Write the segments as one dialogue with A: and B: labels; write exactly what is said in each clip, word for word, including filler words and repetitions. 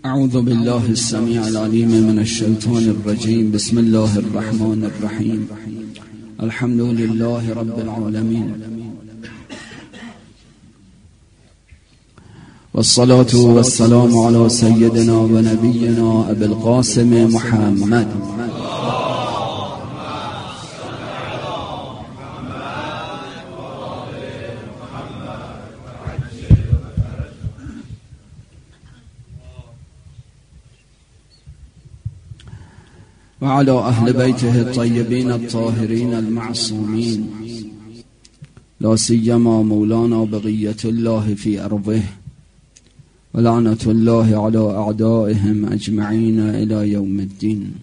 A: اعوذ بالله السميع العليم من الشيطان الرجيم. بسم الله الرحمن الرحيم. الحمد لله رب العالمين، والصلاة والسلام على سيدنا ونبينا أبي القاسم محمد وعلى أهل بيته الطيبين الطاهرين المعصومين، لا سيما مولانا بقية الله في أرضه، ولعنة الله على أعدائهم أجمعين إلى يوم الدين.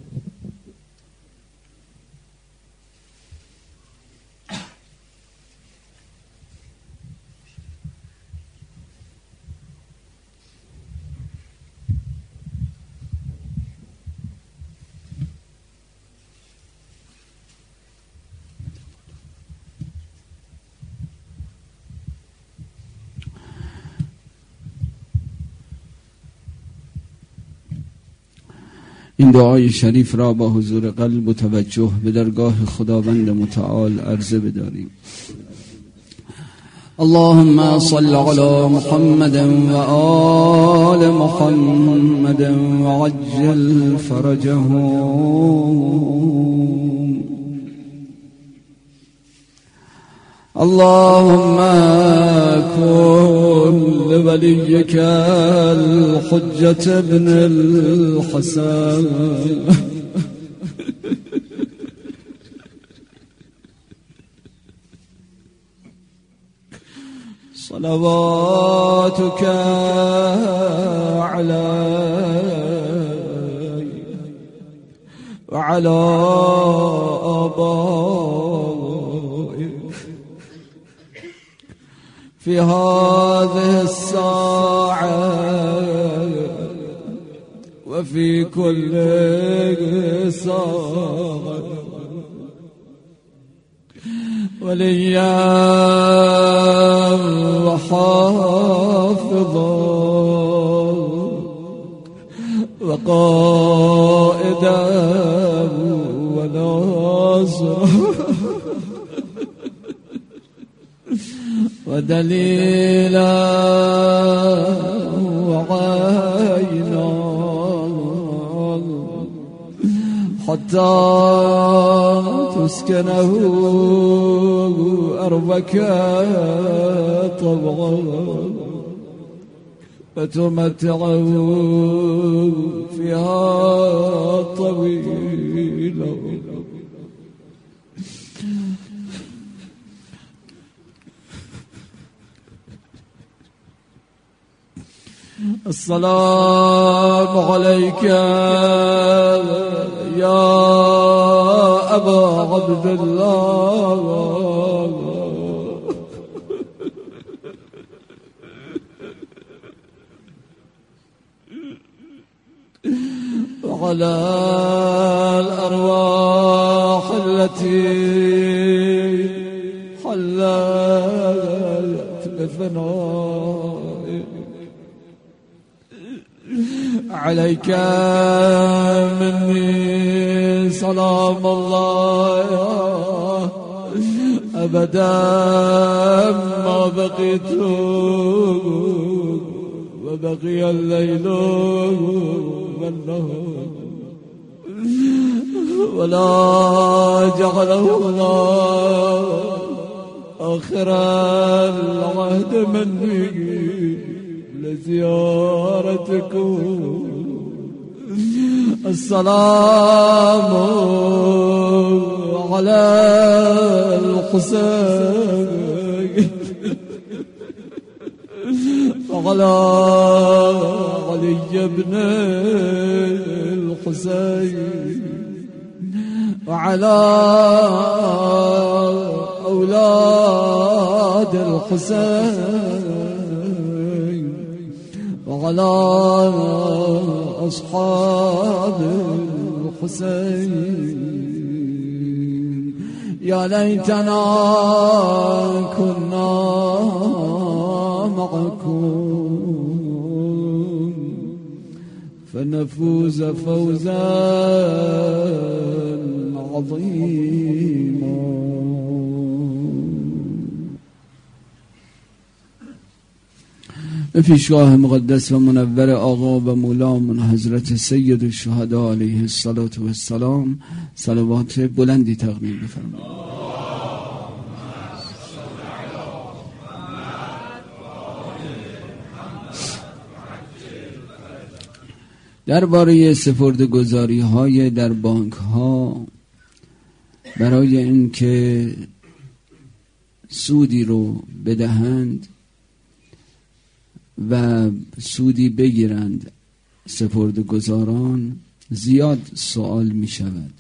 A: این دعای شریف را با حضور قلب و توجه به درگاه خداوند متعال عرضه بداریم. اللهم صل على محمد و آل محمد وعجل فرجهم. اللهم كن لوليك الحجة ابن الحسن صلواتك عليه وعلى آبائه في هذه الساعة وفي كل ساعة، وليا وحافظا وقائدا وناصرا ودليلا وعينا حتى تسكنه أرضك طوعا فتمتعه فيها طويلا. السلام عليك يا أبا عبد الله وعلى الأرواح التي حلت بفنائك. عليك مني سلام الله أبدا ما بقيت وبقي الليل والنهار، ولا جعله الله آخر العهد مني لزيارتكم. السلام على الحسين وعلى علي بن الحسين وعلى أولاد الحسين وعلى أصحاب الحسين. يا ليتنا كنا معكم فنفوز فوزا عظيما. به پیشگاه مقدس و منور آقا و مولامون حضرت سید الشهدا علیه الصلاة و السلام صلوات بلندی تقدیم بفرمایید. درباره سپرده‌گذاری های در بانک ها برای اینکه سودی رو بدهند و سودی بگیرند سپرده‌گذاران زیاد سوال می شود.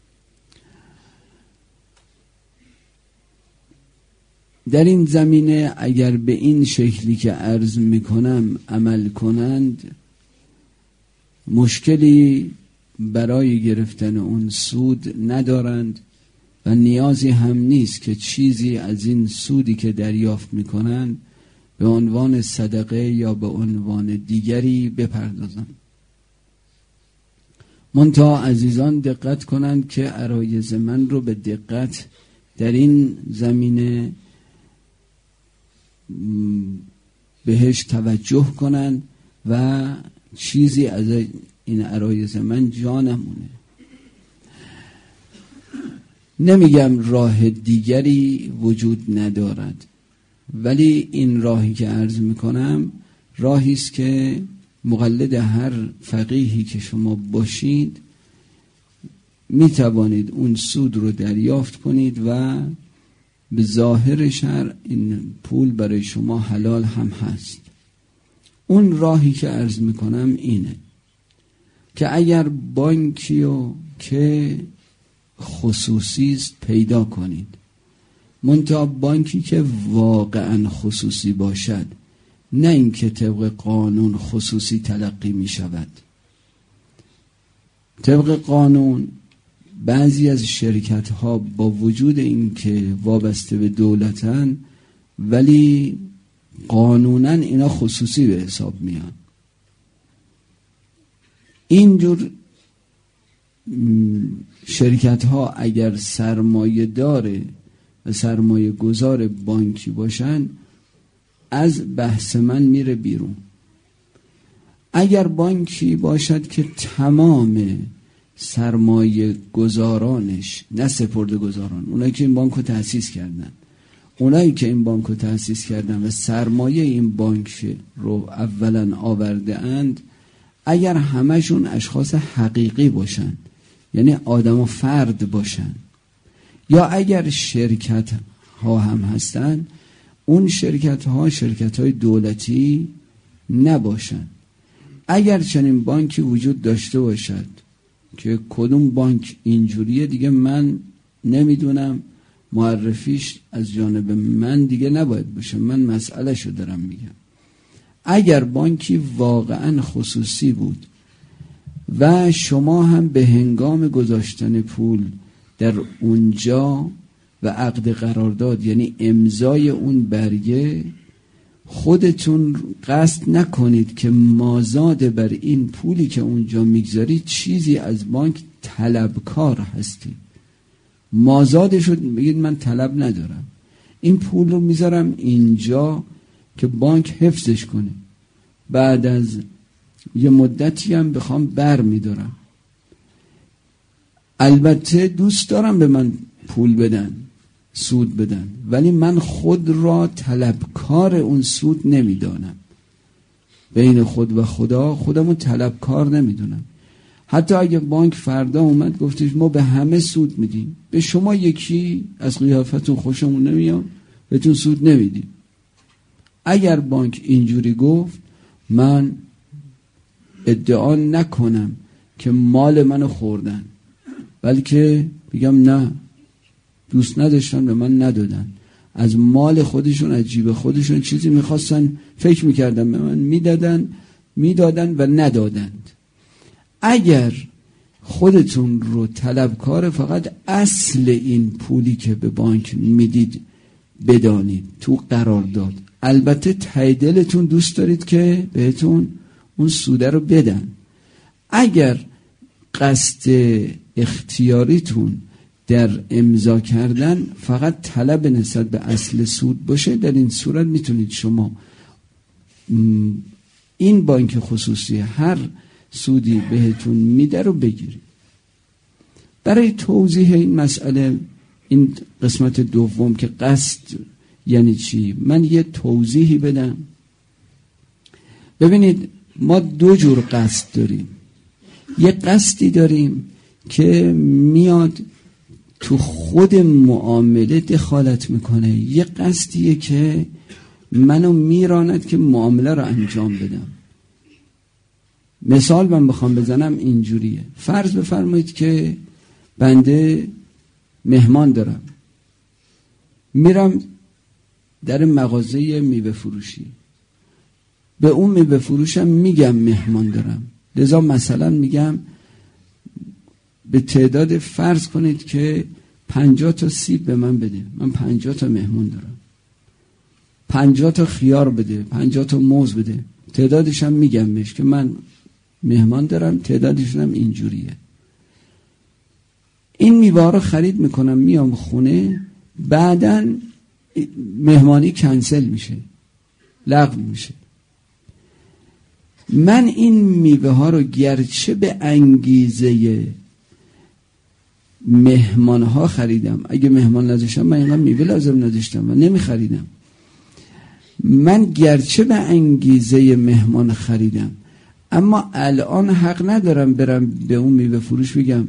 A: در این زمینه اگر به این شکلی که عرض می کنم عمل کنند مشکلی برای گرفتن اون سود ندارند و نیازی هم نیست که چیزی از این سودی که دریافت می کنند به عنوان صدقه یا به عنوان دیگری بپردازند. منتها عزیزان دقت کنند که عرایض من رو به دقت در این زمینه بهش توجه کنند و چیزی از این عرایض من جا نمونه. نمیگم راه دیگری وجود ندارد، ولی این راهی که عرض میکنم راهی است که مقلد هر فقیهی که شما باشید میتوانید اون سود رو دریافت کنید و به ظاهر شرع این پول برای شما حلال هم هست. اون راهی که عرض میکنم اینه که اگر بانکی رو که خصوصی است پیدا کنید، منتها بانکی که واقعا خصوصی باشد، نه اینکه طبق قانون خصوصی تلقی می شود. طبق قانون بعضی از شرکت ها با وجود اینکه وابسته به دولتن ولی قانونا اینا خصوصی به حساب میان. اینجور شرکت ها اگر سرمایه داره و سرمایه گذار بانکی باشن از بحث من میره بیرون. اگر بانکی باشد که تمام سرمایه گذارانش، نه سپرده گذاران، اونایی که این بانک رو تأسیس کردن اونایی که این بانک رو تأسیس کردن و سرمایه این بانک رو اولا آورده اند، اگر همشون اشخاص حقیقی باشن، یعنی آدم و فرد باشن، یا اگر شرکت ها هم هستن، اون شرکت ها شرکت های دولتی نباشن. اگر چنین بانکی وجود داشته باشد که کدوم بانک اینجوریه دیگه من نمیدونم، معرفیش از جانب من دیگه نباید باشه، من مسئله شو دارم میگم. اگر بانکی واقعا خصوصی بود و شما هم به هنگام گذاشتن پول در اونجا و عقد قرارداد، یعنی امضای اون برگه، خودتون قصد نکنید که مازاد بر این پولی که اونجا میگذارید چیزی از بانک طلبکار هستید. مازادش رو بگید من طلب ندارم، این پول رو میذارم اینجا که بانک حفظش کنه، بعد از یه مدتی هم بخوام بر میدارم. البته دوست دارم به من پول بدن، سود بدن، ولی من خود را طلبکار اون سود نمیدانم. بین خود و خدا خودمون طلبکار نمیدونم. حتی اگه بانک فردا اومد گفتش ما به همه سود میدیم، به شما یکی از قیافتون خوشمون نمیاد بهتون سود نمیدیم. اگر بانک اینجوری گفت من ادعا نکنم که مال منو خوردن، بلکه بگم نه، دوست نداشتن به من ندادن، از مال خودشون از جیب خودشون چیزی میخواستن، فکر میکردن به من میدادن میدادن و ندادند. اگر خودتون رو طلبکار فقط اصل این پولی که به بانک میدید بدانید تو قرار داد، البته ته دلتون دوست دارید که بهتون اون سوده رو بدن، اگر قصد اختیاریتون در امضا کردن فقط طلب نسبت به اصل سود باشه، در این صورت میتونید شما این بانک خصوصی هر سودی بهتون میده رو بگیرید. برای توضیح این مسئله، این قسمت دوم که قصد یعنی چی، من یه توضیحی بدم. ببینید ما دو جور قصد داریم. یه قصدی داریم که میاد تو خود معامله دخالت میکنه، یه قصدیه که منو میراند که معامله رو انجام بدم. مثال من بخوام بزنم اینجوریه. فرض بفرمایید که بنده مهمان دارم، میرم در مغازه میوه فروشی، به اون میوه فروشم میگم مهمان دارم، لذا مثلا میگم به تعداد فرض کنید که پنجاه تا سیب به من بده، من پنجاه تا مهمان دارم، پنجاه تا خیار بده، پنجاه تا موز بده، تعدادش هم میگم بهش که من مهمان دارم، تعدادشون هم اینجوریه. این میوه رو خرید میکنم، میام خونه، بعداً مهمانی کنسل میشه، لغو میشه. من این میوه ها رو گرچه به انگیزه مهمان ها خریدم، اگه مهمان نداشتم من اینقدر میوه لازم نداشتم و نمی خریدم، من گرچه به انگیزه مهمان خریدم، اما الان حق ندارم برم به اون میوه فروش بگم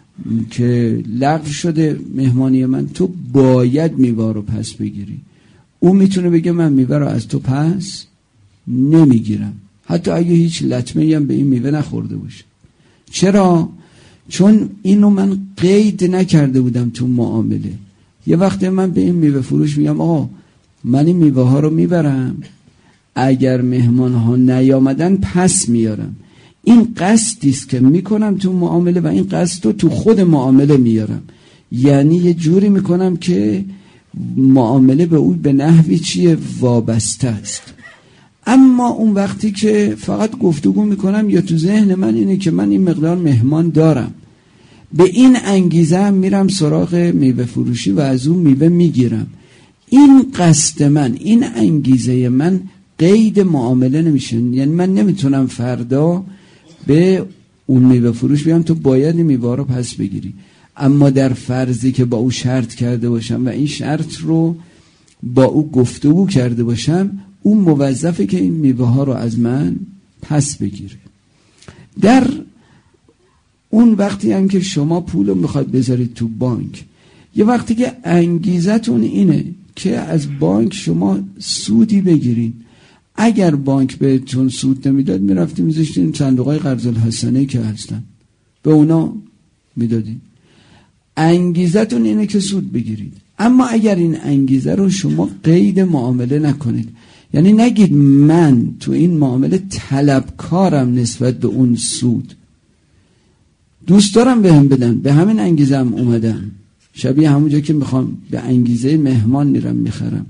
A: که لغو شده مهمانی من، تو باید میوه رو پس بگیری. اون میتونه بگه من میوه رو از تو پس نمیگیرم، حتی اگه هیچ لطمه‌ای هم به این میوه نخورده باشه. چرا؟ چون اینو من قید نکرده بودم تو معامله. یه وقتی من به این میوه فروش میگم آقا من این میوه ها رو میبرم، اگر مهمان ها نیامدن پس میارم. این قصدی است که میکنم تو معامله و این قصد رو تو خود معامله میارم، یعنی یه جوری میکنم که معامله به اون به نحوی چیه وابسته است. اما اون وقتی که فقط گفتگو میکنم یا تو ذهن من اینه که من این مقدار مهمان دارم، به این انگیزه هم میرم سراغ میوه فروشی و از اون میوه میگیرم، این قصد من، این انگیزه من قید معامله نمیشه. یعنی من نمیتونم فردا به اون میوه فروش بگم تو باید این میوه رو پس بگیری، اما در فرضی که با او شرط کرده باشم و این شرط رو با او گفتگو کرده باشم، اون موظفه که این میوه ها رو از من پس بگیره. در اون وقتی هم که شما پول رو میخواد بذارید تو بانک، یه وقتی که انگیزتون اینه که از بانک شما سودی بگیرین، اگر بانک بهتون سود نمیداد میرفتیم میذاشتین صندوقای قرض الحسنه که هستن به اونا میدادین. انگیزتون اینه که سود بگیرید. اما اگر این انگیزه رو شما قید معامله نکنید، یعنی نگید من تو این معامله طلبکارم نسبت به اون سود، دوست دارم بهم بدن، به همین انگیزه هم اومدم، شبیه همونجا که میخوام به انگیزه مهمان میرم میخرم،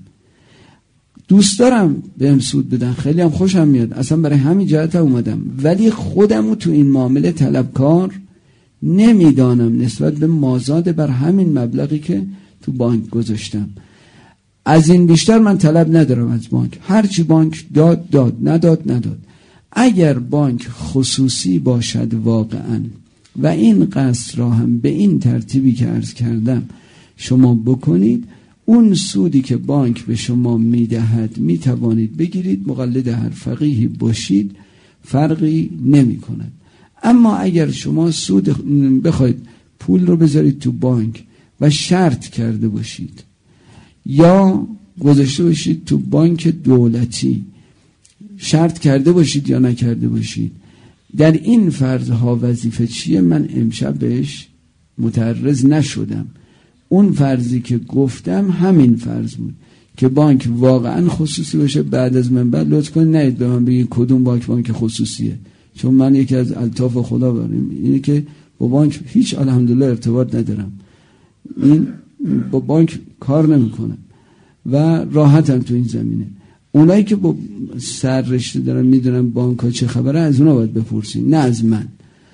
A: دوست دارم بهم سود بدن، خیلی هم خوشم میاد، اصلا برای همین جهت اومدم، ولی خودمو تو این معامله طلبکار نمیدانم نسبت به مازاد بر همین مبلغی که تو بانک گذاشتم. از این بیشتر من طلب ندارم از بانک، هرچی بانک داد داد، نداد نداد. اگر بانک خصوصی باشد واقعا و این قصد را هم به این ترتیبی که عرض کردم شما بکنید، اون سودی که بانک به شما میدهد میتوانید بگیرید، مقلد هر فقیهی باشید فرقی نمی کند. اما اگر شما سود بخواید پول رو بذارید تو بانک و شرط کرده باشید یا گذاشته باشید تو بانک دولتی، شرط کرده باشید یا نکرده باشید، در این فرضها وظیفه چیه؟ من امشب بهش متعرض نشدم. اون فرضی که گفتم همین فرض بود که بانک واقعا خصوصی باشه. بعد از من بعد لطف کنید نید به من بگید کدوم بانک بانک خصوصیه، چون من یکی از الطاف خدا دارم اینه که با بانک هیچ الحمدلله ارتباط ندارم، این با بانک کار نمیکنم و راحتم تو این زمینه. اونایی که با سر رشته دارن میدونن بانک ها چه خبره، از اونا باید بپرسین، نه از من.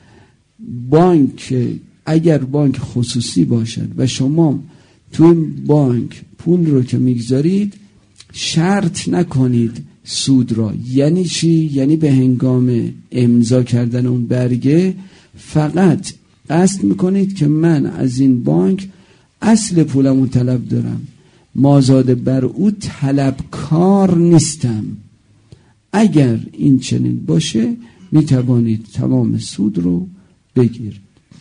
A: بانک اگر بانک خصوصی باشد و شما توی بانک پول رو که میگذارید شرط نکنید سود را. یعنی چی؟ یعنی به هنگام امضا کردن اون برگه فقط قصد میکنید که من از این بانک اصل پولمو طلب دارم، مازاد بر او طلبکار نیستم. اگر این چنین باشه میتوانید تمام سود رو بگیرید.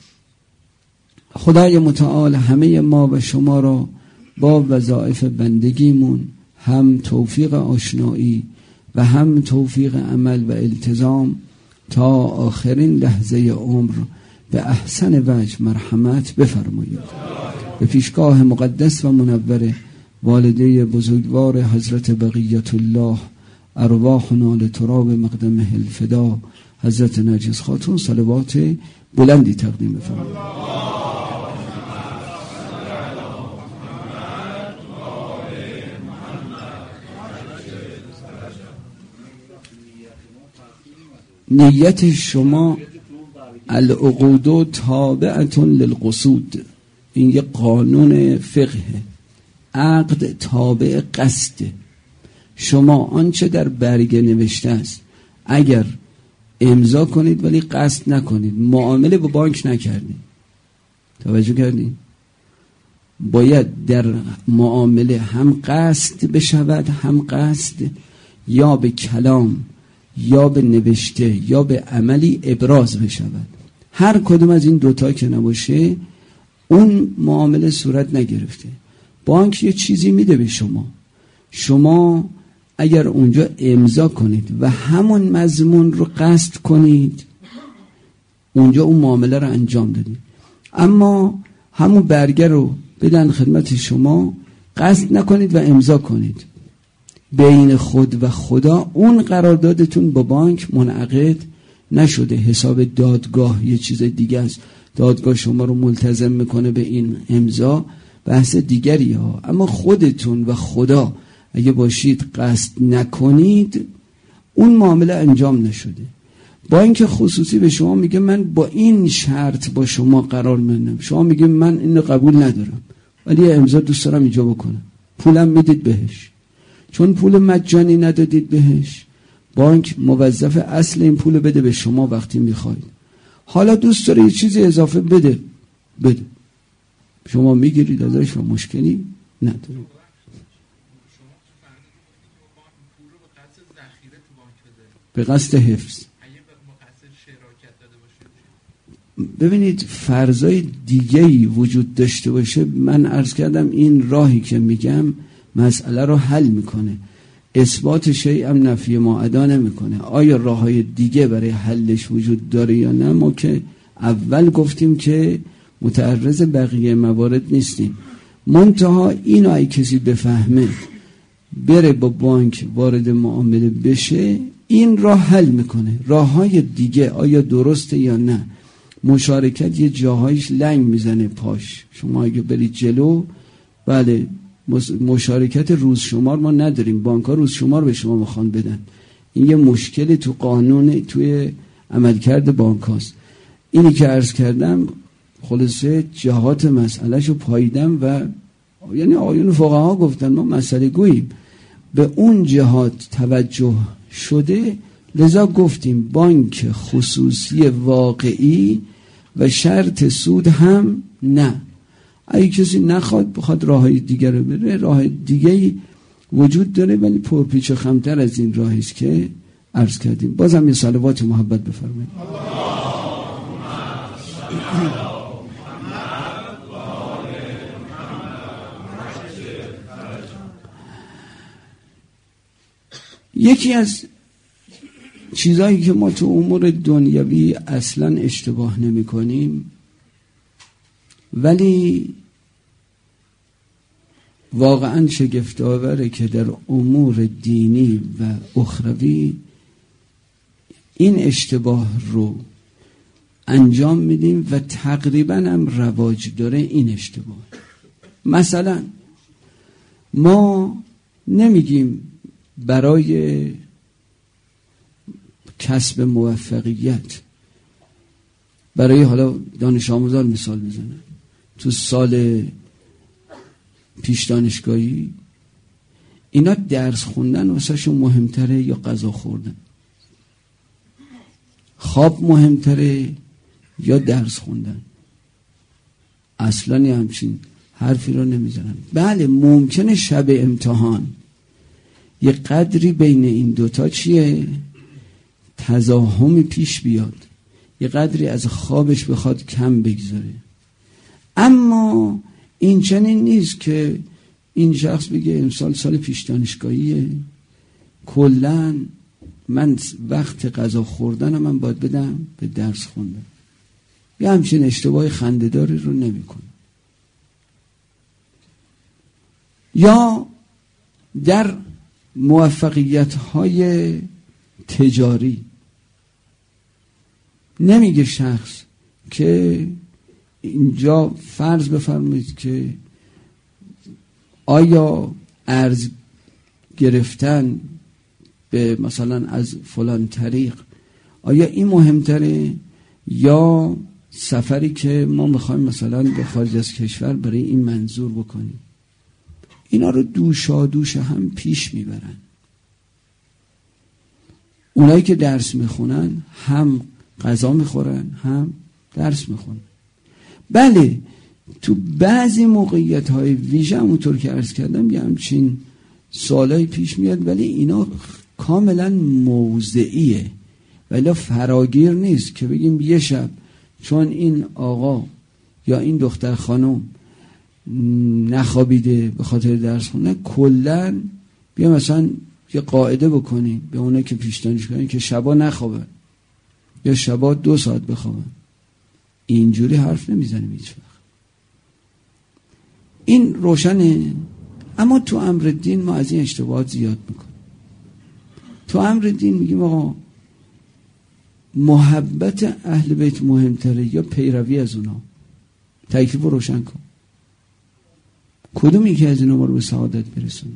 A: خدای متعال همه ما و شما را با وظایف بندگیمون هم توفیق آشنایی و هم توفیق عمل و التزام تا آخرین لحظه عمر به احسن وجه مرحمت بفرمایید. به پیشگاه مقدس و منور والده بزرگوار حضرت بقیت الله ارواحنا لتراب مقدمه الفدا حضرت نرگس خاتون صلوات بلندی تقدیم بفرمایید. نیت شما العقود تابعة للقصود، این یه قانون فقه. عقد تابع قصده. شما آنچه در برگه نوشته است اگر امضا کنید ولی قصد نکنید، معامله با بانک نکردید، توجه کردید؟ باید در معامله هم قصد بشود، هم قصد یا به کلام یا به نوشته یا به عملی ابراز بشود. هر کدوم از این دوتا که نباشه اون معامله صورت نگرفته. بانک یه چیزی میده به شما، شما اگر اونجا امضا کنید و همون مضمون رو قصد کنید اونجا اون معامله رو انجام دادید. اما همون برگه رو بدن خدمت شما، قصد نکنید و امضا کنید، بین خود و خدا اون قراردادتون با بانک منعقد نشده. حساب دادگاه یه چیز دیگه است، دادگاه شما رو ملتزم میکنه به این امضا، بحث دیگری ها. اما خودتون و خدا اگه باشید قصد نکنید اون معامله انجام نشده. بانک خصوصی به شما میگه من با این شرط با شما قرار میدم، شما میگه من اینو قبول ندارم ولی امضا دوست دارم اینجا بکنم، پولم میدید بهش. چون پول مجانی ندادید بهش، بانک موظف اصل این پول بده به شما وقتی میخواید. حالا دوست داره یه چیزی اضافه بده بده، شما میگیرید ازش و مشکلی ندارید. به قصد حفظ. ببینید فرضای دیگه‌ای وجود داشته باشه، من عرض کردم این راهی که میگم مسئله رو حل میکنه، اثبات شیء هم نفی ما ادا نمیکنه. آیا راههای دیگه برای حلش وجود داره یا نه؟ ما که اول گفتیم که متعرض بقیه موارد نیستیم، منتها اینو اگه کسی بفهمه بره با بانک وارد معامله بشه این راه حل میکنه. راههای دیگه آیا درسته یا نه؟ مشارکت یه جاهایش لنگ میزنه پاش. شما اگه برید جلو، بله مشارکت روز شمار ما نداریم، بانک ها روز شمار به شما میخوان بدن، این یه مشکلی تو قانون توی عملکرد بانک هاست. اینی که عرض کردم خلاصه جهات مسئلهشو پاییدم و یعنی آیون فقها گفتن ما مسئله گوییم، به اون جهات توجه شده، لذا گفتیم بانک خصوصی واقعی و شرط سود هم نه. اگه کسی نخواد بخواد راههای دیگر رو بره، راه دیگه وجود داره ولی پرپیچ و خمتر از این راهی است که عرض کردیم. بازم یه صلوات محبت بفرمایید. یکی از چیزایی که ما تو امور دنیوی اصلا اشتباه نمی کنیم ولی واقعا شگفت‌آوره که در امور دینی و اخروی این اشتباه رو انجام میدیم و تقریبا هم رواج داره این اشتباه. مثلا ما نمیگیم برای کسب موفقیت برای حالا دانش آموزان مثال بزنم، تو سال پیش دانشگاهی اینا درس خوندن واسهشون مهمتره یا غذا خوردن؟ خواب مهمتره یا درس خوندن؟ اصلا همچین حرفی رو نمیزنن. بله ممکنه شب امتحان یه قدری بین این دوتا چیه تزاحمی پیش بیاد، یه قدری از خوابش بخواد کم بگذاره، اما این چنین نیست که این شخص بگه امسال سال پیش دانشگاهیه، کلن من وقت غذا خوردن من باید بدم به درس خوندن. یه همچین اشتباه خنده‌داری رو نمی کنه. یا در موفقیت‌های تجاری نمیگه شخص که اینجا فرض بفرمایید که آیا ارز گرفتن به مثلا از فلان طریق آیا این مهمتره یا سفری که ما میخوایم مثلا به خارج از کشور برای این منظور بکنیم؟ اینا رو دوشا دوش هم پیش میبرن. اونایی که درس میخونن هم غذا میخورن هم درس میخونن. بله تو بعضی موقعیت های ویژه همونطور که عرض کردم یه همچین سوالای پیش میاد، ولی اینا کاملا موضعیه، ولی فراگیر نیست که بگیم یه شب چون این آقا یا این دختر خانم نخوابیده به خاطر درس خونه کلن بیا مثلا یه قاعده بکنیم به اونه که پیش دانشگاهن که شبا نخوابن یا شبا دو ساعت بخوابن. اینجوری حرف نمیزنیم هیچ وقت. این روشنه. اما تو امر دین ما از این اشتباهات زیاد میکنیم. تو امر دین میگیم آقا محبت اهل بیت مهمتره یا پیروی از اونا؟ تکلیف رو روشن کن. کدوم یکی از اینا ما رو به سعادت برسونه؟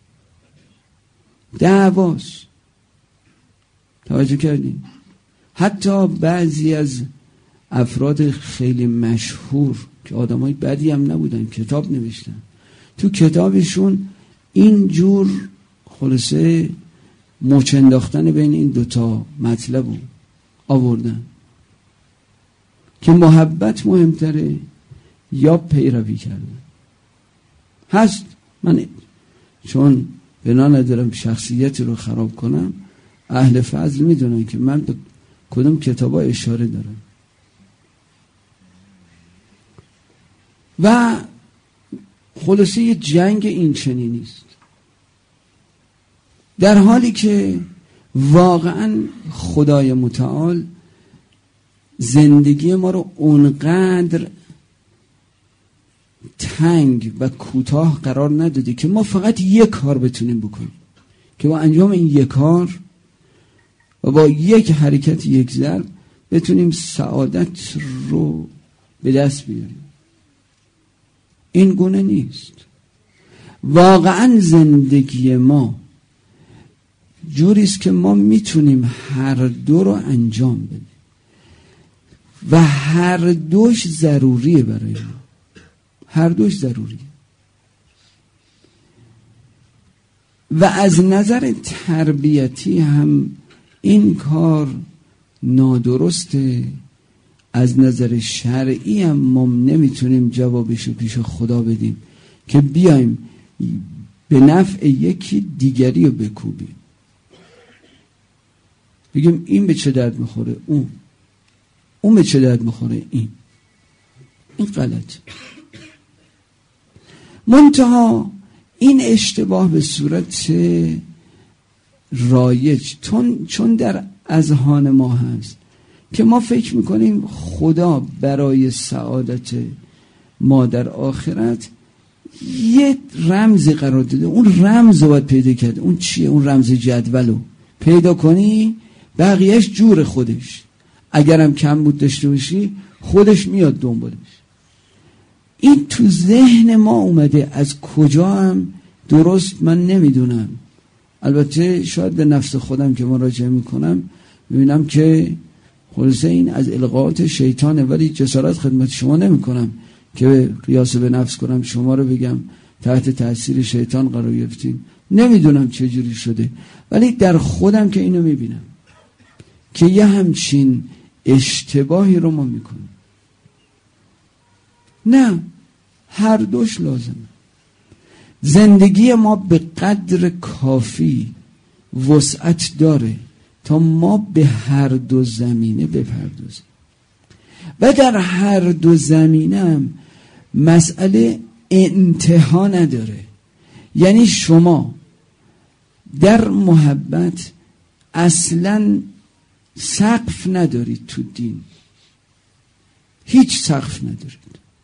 A: دعواست. توجه کردیم؟ حتی بعضی از افراد خیلی مشهور که آدمای بدی هم نبودن کتاب نوشتن، تو کتابشون اینجور خلاصه مچ انداختن بین این دوتا مطلب رو آوردن که محبت مهمتره یا پیروی کردن. هست. من چون بنا ندارم شخصیتی رو خراب کنم، اهل فضل میدونن که من به کدوم کتابا اشاره دارم. و خلاصه یه جنگ این چنینی است، در حالی که واقعا خدای متعال زندگی ما رو اونقدر تنگ و کوتاه قرار نداده که ما فقط یک کار بتونیم بکنیم که با انجام این یک کار و با یک حرکت یک ضرب بتونیم سعادت رو به دست بیاریم. این گونه نیست. واقعا زندگی ما جوریست که ما میتونیم هر دو رو انجام بدیم و هر دوش ضروریه برای ما. هر دوش ضروریه. و از نظر تربیتی هم این کار نادرسته. از نظر شرعی هم ما نمیتونیم جوابشو پیش خدا بدیم که بیایم به نفع یکی دیگری رو بکوبیم، بگیم این به چه درد میخوره اون، اون به چه درد میخوره این. این غلط. منتها این اشتباه به صورت رایج چون در اذهان ما هست که ما فکر میکنیم خدا برای سعادت ما در آخرت یه رمزی قرار داده، اون رمز رو باید پیدا کرد. اون چیه؟ اون رمز جدولو پیدا کنی، بقیهش جور خودش، اگرم کم بود داشته باشی خودش میاد دنبالش. این تو ذهن ما اومده، از کجا هم درست من نمیدونم. البته شاید به نفس خودم که مراجعه میکنم میبینم که خلاصه این از القاءات شیطانه، ولی جسارت خدمت شما نمی کنم که قیاس به نفس کنم شما رو بگم تحت تاثیر شیطان قرار گرفتین. نمیدونم چه جوری شده، ولی در خودم که اینو میبینم که یه همچین اشتباهی رو ما میکنیم. نه، هر دوش لازمه. زندگی ما به قدر کافی وسعت داره تا ما به هر دو زمینه بپردازیم و در هر دو زمینه هم مسئله انتها نداره. یعنی شما در محبت اصلا سقف ندارید، تو دین هیچ سقف ندارید.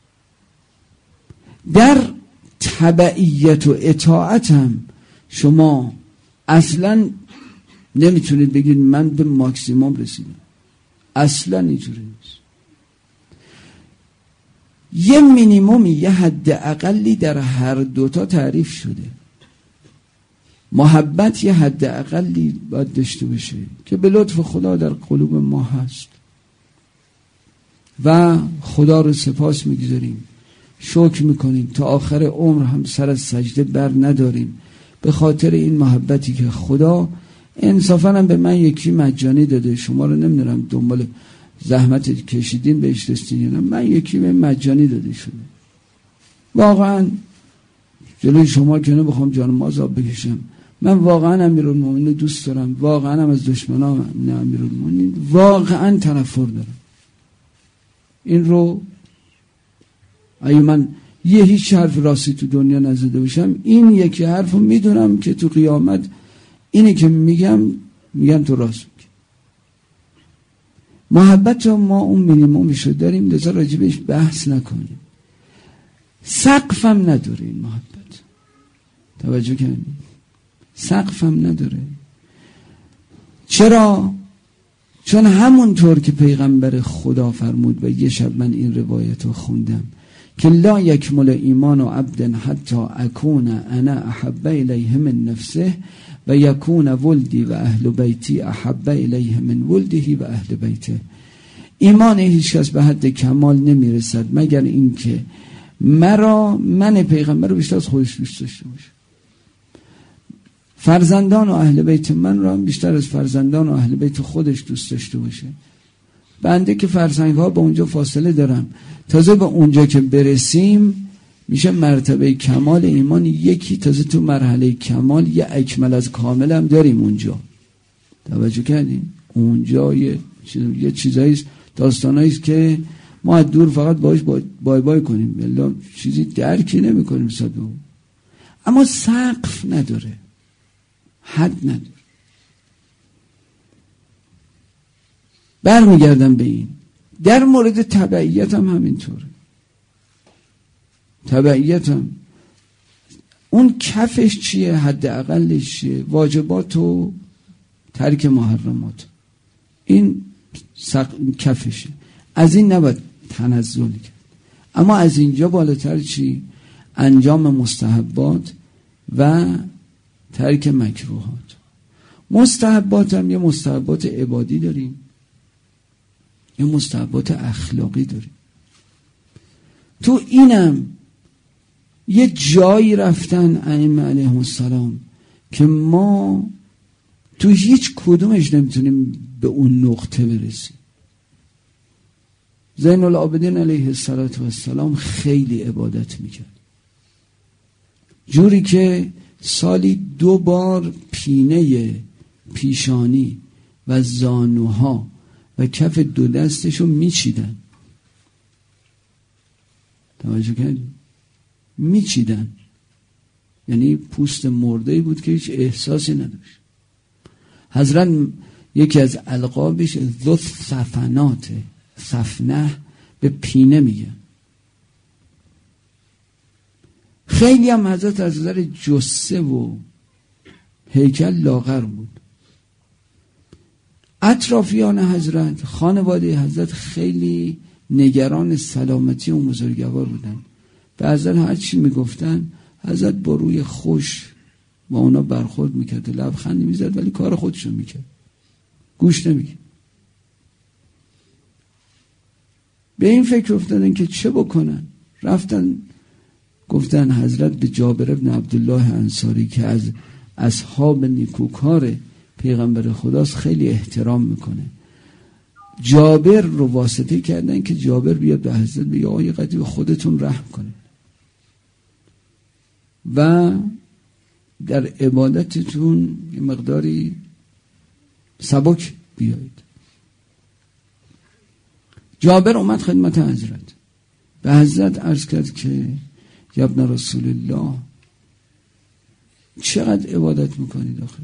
A: در تبعیت و اطاعت هم شما اصلا نمیتونید بگید من به ماکسیموم رسیدم، اصلا اینجوری نیست. یه مینیمومی، یه حد اقلی در هر دوتا تعریف شده. محبت یه حد اقلی باید داشته باشه که به لطف خدا در قلوب ما هست و خدا رو سپاس میگذاریم، شکر میکنیم، تا آخر عمر هم سر از سجده بر نداریم به خاطر این محبتی که خدا انصافا هم به من یکی مجانی داده. شما رو نمیدونم دنبال زحمت کشیدین بهش رسیدین یا نه، من یکی به مجانی داده شده. واقعا جلوی شما که نبخوام جان مازاب بکشم، من واقعا امیرالمومنین رو دوست دارم، واقعا هم از دشمنان امیرالمومنین واقعا تنفر دارم. این رو اگه من یه هیچ حرف راستی تو دنیا نزده باشم، این یکی حرف رو میدونم که تو قیامت اینه که میگم میگم تو راست میگی. محبت رو ما اون مینیمومش رو داریم، لذا راجبش بحث نکنیم. سقف هم نداره این محبت، توجه کنید، سقف هم نداره. چرا؟ چون همونطور که پیغمبر خدا فرمود و یه شب من این روایت رو خوندم که لا یکمل ایمان و عبد حتی اکون انا احب الیه من نفسه و یکون ولدی و اهل بیتی احب الیه من ولده و اهل بیته. ایمان هیچ کس به حد کمال نمیرسد مگر این که مرا، من پیغمبر رو بیشتر از خودش دوست داشته باشه، فرزندان و اهل بیت من رو هم بیشتر از فرزندان و اهل بیت خودش دوست داشته باشه. بنده که فرزنگ ها با اونجا فاصله دارم، تازه به اونجا که برسیم میشه مرتبه کمال ایمان یکی، تازه تو مرحله کمال یه اکمل از کامل هم داریم اونجا. توجه کردیم؟ اونجا یه, چیز، یه چیزاییست، داستاناییست که ما از دور فقط باش بای بای کنیم، بلا چیزی درکی نمی کنیم صدو. اما سقف نداره، حد نداره. برمیگردم به این. در مورد تبعیت هم همینطوره. تبعیت هم اون کفش چیه؟ حد اقلش چیه؟ واجبات و ترک محرمات، این سق... کفشه. از این نباید تنزل کرد. اما از اینجا بالاتر چی؟ انجام مستحبات و ترک مکروهات. مستحبات هم یه مستحبات عبادی داریم، یه مستحبات اخلاقی داریم. تو اینم یه جایی رفتن ائمه علیهم السلام که ما تو هیچ کدومش نمیتونیم به اون نقطه برسیم. زین العابدین علیه السلام خیلی عبادت میکرد، جوری که سالی دو بار پینه پیشانی و زانوها و کف دو دستشو میچیدن. توجه کردیم؟ میچیدن، یعنی پوست مرده‌ای بود که هیچ احساسی نداشت. حضرت یکی از القابش ذو صفنات، صفنه به پینه میگن. خیلی هم حضرت از نظر جثه و هیکل لاغر بود. اطرافیان حضرت، خانواده حضرت خیلی نگران سلامتی اون بزرگوار بودن. به حضرت هر چی میگفتن حضرت با روی خوش با اونا برخورد میکرد، لبخندی میزد ولی کار خودشو میکرد، گوش نمیکرد. به این فکر افتادن که چه بکنن. رفتن گفتن حضرت به جابر ابن عبدالله انصاری که از اصحاب نیکوکار پیغمبر خداست خیلی احترام میکنه. جابر رو واسطه کردن که جابر بیاد به حضرت بگه آقای قدیر خودتون رحم کنید و در عبادتتون یه مقداری سبک بیایید. جابر اومد خدمت حضرت، به حضرت عرض کرد که یا ابن رسول الله چقدر عبادت میکنید آخه؟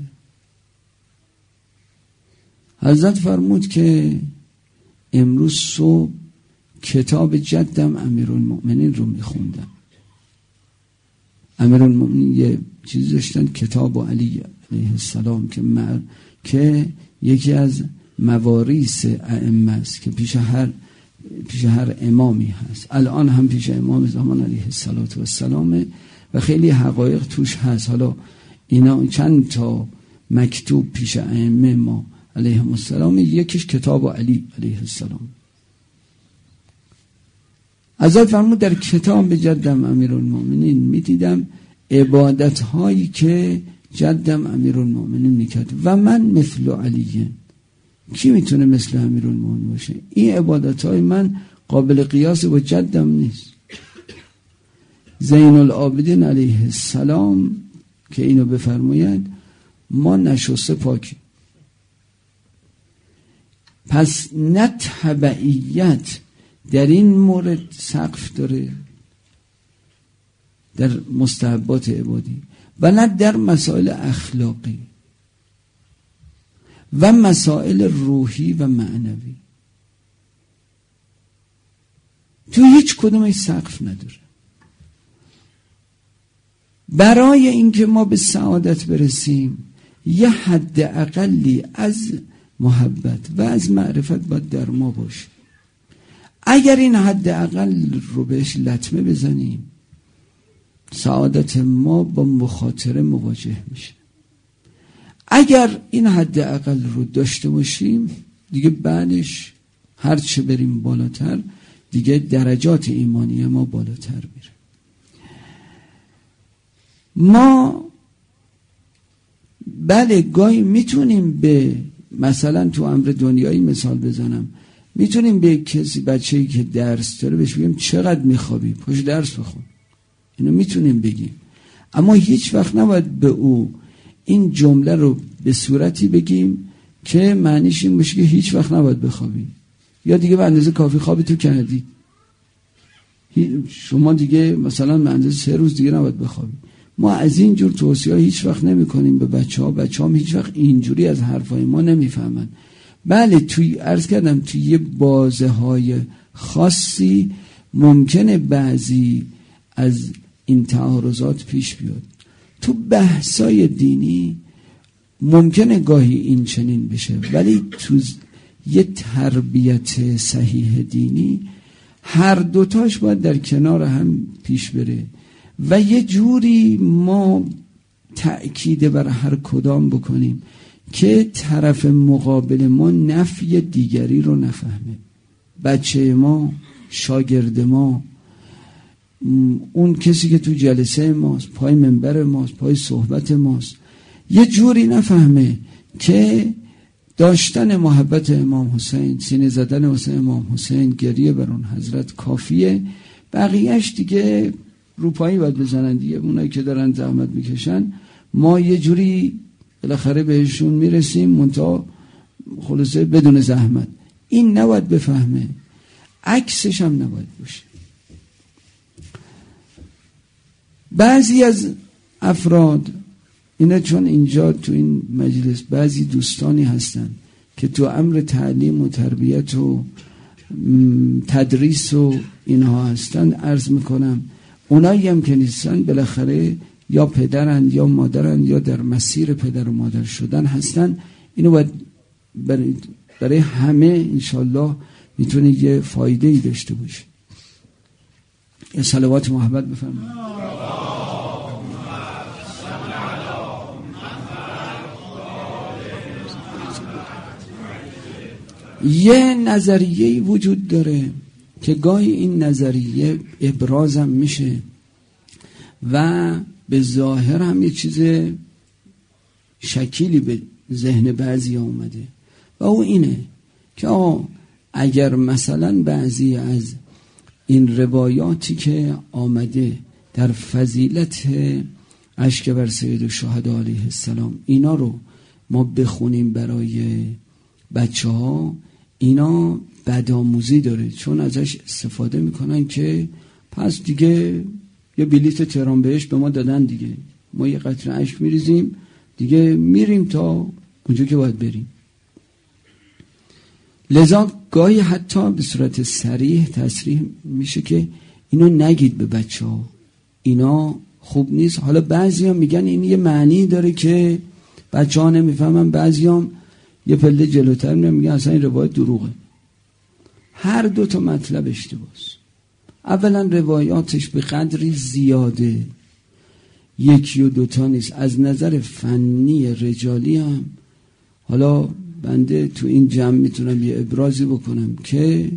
A: حضرت فرمود که امروز صبح کتاب جدم امیرالمؤمنین رو میخوندم. امیرالمؤمنین یه چیز داشتن کتاب علی علیه السلام که مر... که یکی از مواریث ائمه است که پیش هر پیش هر امامی هست. الان هم پیش امام زمان علیه السلام و خیلی حقایق توش هست. حالا اینا چند تا مکتوب پیش ائمه ما علیهم السلام، یکیش کتاب علی علیه السلام. حضرت فرمود در کتاب جدم امیرالمؤمنین میدیدم عبادت هایی که جدم امیرالمؤمنین میکرد و من مثل علیه. کی میتونه مثل امیرالمؤمنین باشه؟ این عبادت های من قابل قیاس با جدم نیست. زین العابدین علیه السلام که اینو بفرماید ما نشسته پاکی. پس نه تبعیت در این مورد سقف داره در مستحبات عبادی و نه در مسائل اخلاقی و مسائل روحی و معنوی. تو هیچ کدومش سقف نداره. برای اینکه ما به سعادت برسیم یه حد اقلی از محبت و از معرفت باید در ما باشه. اگر این حد اقل رو بهش لطمه بزنیم سعادت ما با مخاطره مواجه میشه. اگر این حد اقل رو داشته باشیم دیگه بعدش هر چه بریم بالاتر دیگه درجات ایمانی ما بالاتر میره. ما بله گاهی میتونیم به مثلا تو امر دنیایی مثال بزنم، میتونیم به کسی بچه‌ای که درس داره بهش بگیم چقدر میخوابی پاش درس بخون، اینو میتونیم بگیم، اما هیچ وقت نباید به او این جمله رو به صورتی بگیم که معنیش این باشه که هیچ وقت نباید بخوابی یا دیگه به اندازه کافی خوابی تو کردی، شما دیگه مثلا به اندازه سه روز دیگه نباید بخوابی. ما از این جور توصیه هیچ وقت نمی کنیم به بچه ها. بچه ها هیچ وقت اینجوری از حرفای ما نمیفهمن. بله توی عرض کردم توی یه بازه های خاصی ممکنه بعضی از این تعارضات پیش بیاد. تو بحثای دینی ممکنه گاهی این چنین بشه، ولی تو یه تربیت صحیح دینی هر دوتاش باید در کنار هم پیش بره و یه جوری ما تأکید بر هر کدام بکنیم که طرف مقابل ما نفی دیگری رو نفهمه. بچه ما، شاگرد ما، اون کسی که تو جلسه ماست، پای منبر ماست، پای صحبت ماست، یه جوری نفهمه که داشتن محبت امام حسین، سینه زدن واسه امام حسین، گریه بر اون حضرت کافیه، بقیهش دیگه روپایی باید بزنن دیگه. اونایی که دارن زحمت میکشن ما یه جوری بالاخره بهشون میرسیم، منتها خلاصه بدون زحمت. این نباید بفهمه، عکسش هم نباید باشه. بعضی از افراد اینا چون اینجا تو این مجلس بعضی دوستانی هستن که تو امر تعلیم و تربیت و تدریس و اینها هستن، عرض میکنم اونایی هم که نیستن بالاخره یا پدرن یا مادرن یا در مسیر پدر و مادر شدن هستن. اینو باید برای, برای همه انشالله میتونه یه فایده ای داشته باشه. یه صلوات محبت بفرمایید. یه نظریه‌ای وجود داره که گاهی این نظریه ابرازم میشه و به ظاهر هم یه چیز شکیلی به ذهن بعضی اومده و او اینه که آه اگر مثلا بعضی از این روایاتی که آمده در فضیلت اشک بر سید الشهدا علیه السلام اینا رو ما بخونیم برای بچه ها، اینا بدآموزی داره، چون ازش استفاده میکنن که پس دیگه یه بلیت تهران بهشت به ما دادن دیگه، ما یه قطره اشک میریزیم دیگه میریم تا اونجا که باید بریم. لذا گاهی حتی به صورت صریح تصریح میشه که اینو نگید به بچه ها، اینا خوب نیست. حالا بعضی هم میگن این یه معنی داره که بچه ها نمیفهمن، بعضی هم یه پله جلوتر میگن اصلا این روایت دروغه. هر دو تا مطلب اشتباهه. اولا روایاتش به قدری زیاده، یکی و دوتا نیست. از نظر فنی رجالی هم حالا بنده تو این جمع میتونم یه ابرازی بکنم که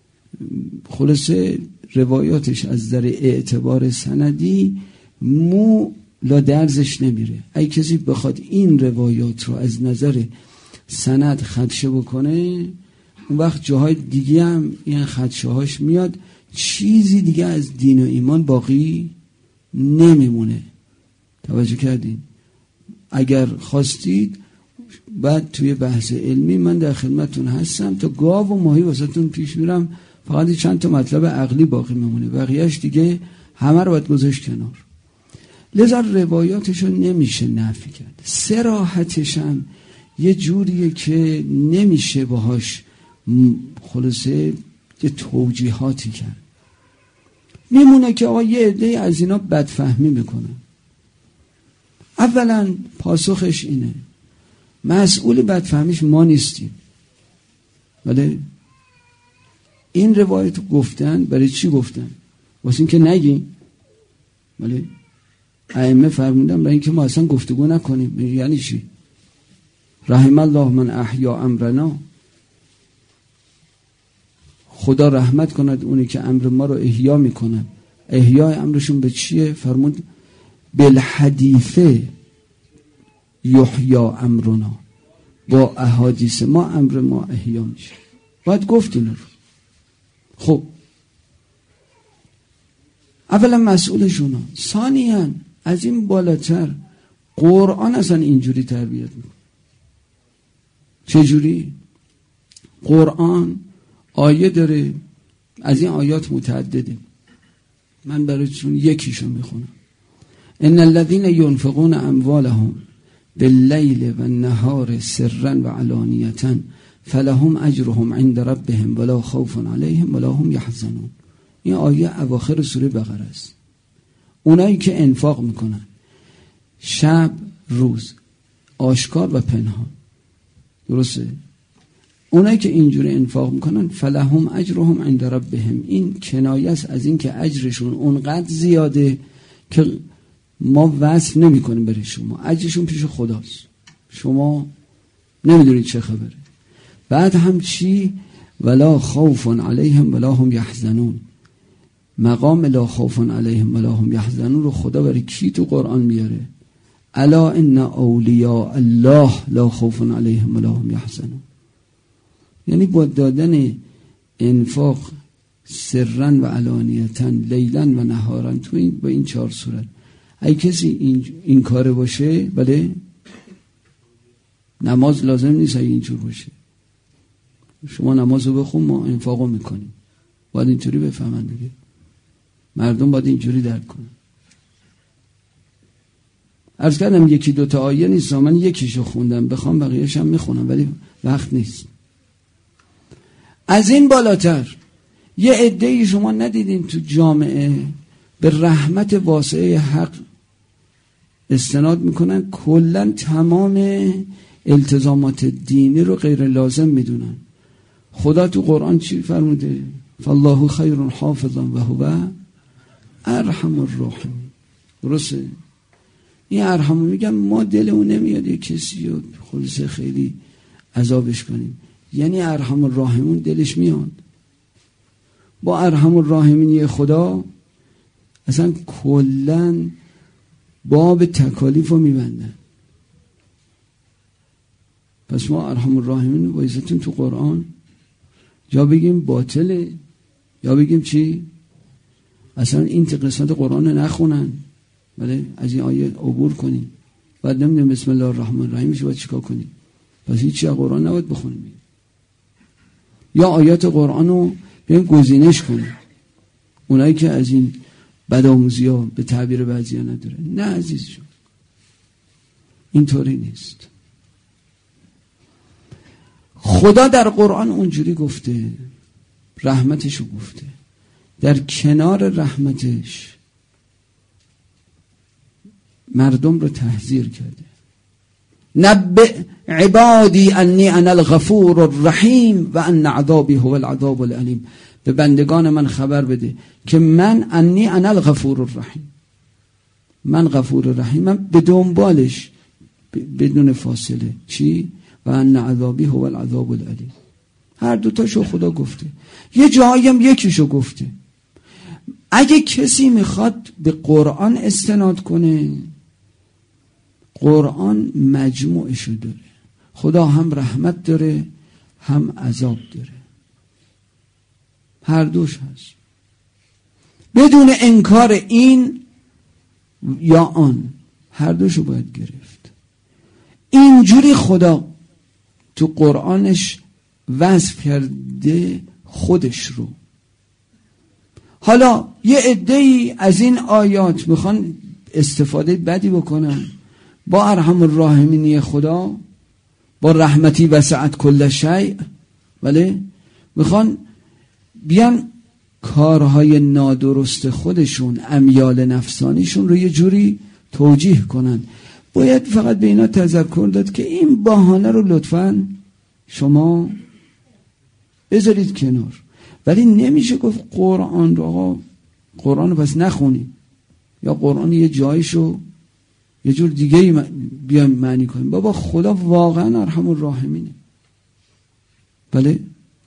A: خلاصه روایاتش از نظر اعتبار سندی مو لا درزش نمیره. اگه کسی بخواد این روایات رو از نظر سند خدشه بکنه، اون وقت جاهای دیگه هم این خدشه هاش میاد، چیزی دیگه از دین و ایمان باقی نمیمونه. توجه کردین؟ اگر خواستید بعد توی بحث علمی من در خدمتون هستم، تا گاو و ماهی واسهتون پیش میرم، فقط چند تا مطلب عقلی باقی میمونه، بقیهش دیگه همه رو باید گذاشت کنار. لذا روایاتش رو نمیشه نفی کرد. صراحتش هم یه جوریه که نمیشه باهاش خلاصه یه توجیهاتی کرد. میمونه که آقا یه عده از اینا بدفهمی میکنن. اولا پاسخش اینه، مسئول بدفهمیش ما نیستیم. ولی این روایت گفتن برای چی گفتن؟ واسه این که نگیم. ولی ائمه فرمودن برای این که ما اصلا گفتگو نکنیم. یعنی چی؟ رحم الله من احیا امرنا، خدا رحمت کند اونی که امر ما رو احیا میکنن. احیای امرشون به چیه؟ فرمود بالحدیثه یحیا امرنا، با احادیث ما امر ما احیا میشه. باید گفت اینو رو. خب اولا مسئولشون، ثانیاً از این بالاتر قرآن اصلا اینجوری تربیت میکنه. چجوری؟ قرآن آیه داره، از این آیات متعدده، من برایتون یکیشو میخونم. ان الذين ينفقون اموالهم باللیل و النهار سرا و علانیة فلهم اجرهم عند ربهم ولا خوف علیهم ولا هم یحزنون. این آیه اواخر سوره بقره است. اونایی که انفاق میکنن شب روز، آشکار و پنهان، درسته؟ اونایی که اینجوری انفاق میکنن فلهم اجرهم عند ربهم، این کنایه است از این که اجرشون اونقدر زیاده که ما وصف نمی کنیم برای شما، اجرشون پیش خداست، شما نمیدونید چه خبره. بعد هم چی؟ ولا خوف علیهم ولا هم یحزنون. مقام لا خوف علیهم ولا هم یحزنون رو خدا برای کی تو قرآن میاره؟ الا ان اولیاء الله لا خوف علیهم ولا هم یحزنون. یعنی با دادن انفاق سرا و علانیتا، لیلا و نهارا، تو این با این چهار صورت اگه کسی این, این کاره باشه، بله نماز لازم نیست اگه اینجور باشه. شما نماز رو بخون، ما انفاقو میکنیم، باید اینطوری بفهمن دیگه، مردم باید اینجوری درک کنن. عرض کردم یکی دوتا آیه نیست، من یکیشو خوندم، بخوام بقیه‌اش هم میخونم ولی وقت نیست. از این بالاتر یه عده‌ای شما ندیدین تو جامعه به رحمت واسعه حق استناد میکنن، کلن تمام التزامات دینی رو غیر لازم میدونن. خدا تو قرآن چی فرموده؟ فالله خیر حافظا و هو ارحم الراحمین. درسته؟ این ارحم میگم ما دلمون نمیاد یه کسی رو خلاصه خیلی عذابش کنیم، یعنی ارحم الراحمون دلش میاد. با ارحم الراحمینی خدا اصلا کلن باب تکالیف رو میبندن. پس ما ارحم الراحمین بایستون تو قرآن یا بگیم باطله یا بگیم چی؟ اصلا این قسمت قرآن رو نخونن، ولی از این آیه عبور کنیم. بعد نمیدونم بسم الله الرحمن الرحیم میشه باید چیکار کنیم؟ پس هیچی از قرآن نباید بخونیم یا آیات قرآن رو بیایم گزینش کنیم. اونایی که از این بدآموزی ها به تعبیر بعضی ها نداره. نه عزیز جون، اینطوری نیست. خدا در قرآن اونجوری گفته، رحمتشو گفته، در کنار رحمتش مردم رو تحذیر کرده. نبئ عبادی انی انا الغفور الرحیم و ان عذابی هو العذاب الالیم. به بندگان من خبر بده که من انی انا الغفور الرحیم، من غفور الرحیمم، به دنبالش بدون فاصله چی؟ و ان عذابی هو العذاب الالیم. هر دوتاشو خدا گفته. یه جایی هم یکیشو گفته. اگه کسی میخواد به قرآن استناد کنه، قرآن مجموعشو داره. خدا هم رحمت داره هم عذاب داره، هر دوش هست. بدون انکار این یا آن، هر دوشو باید گرفت. اینجوری خدا تو قرآنش وصف کرده خودش رو. حالا یه عده‌ای از این آیات میخوان استفاده بدی بکنن با ارحم الراحمینی خدا، با رحمتی وسعت کل شیء، ولی میخوان بیان کارهای نادرست خودشون، امیال نفسانیشون رو یه جوری توجیه کنن. باید فقط به اینا تذکر داد که این بهانه رو لطفاً شما بذارید کنار. ولی نمیشه گفت قرآن رو آقا قرآن رو پس نخونیم یا قرآن یه جایشو یه جور دیگه بیایم معنی کنیم. بابا خدا واقعا ارحم الراحمینه. بله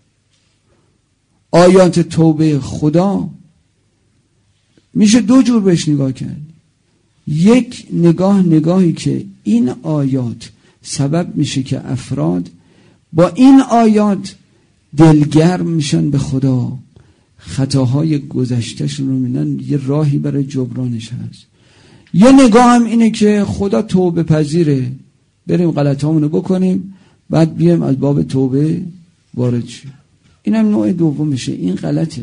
A: آیات توبه خدا میشه دو جور بهش نگاه کرد. یک نگاه نگاهی که این آیات سبب میشه که افراد با این آیات دلگرم میشن به خدا، خطاهای گذشتهشون رو میبینن یه راهی برای جبرانش هست. یه نگاه هم اینه که خدا توبه پذیره، بریم غلطامونو بکنیم بعد بیایم از باب توبه وارد شیم. اینم نوع دومشه. این غلطه.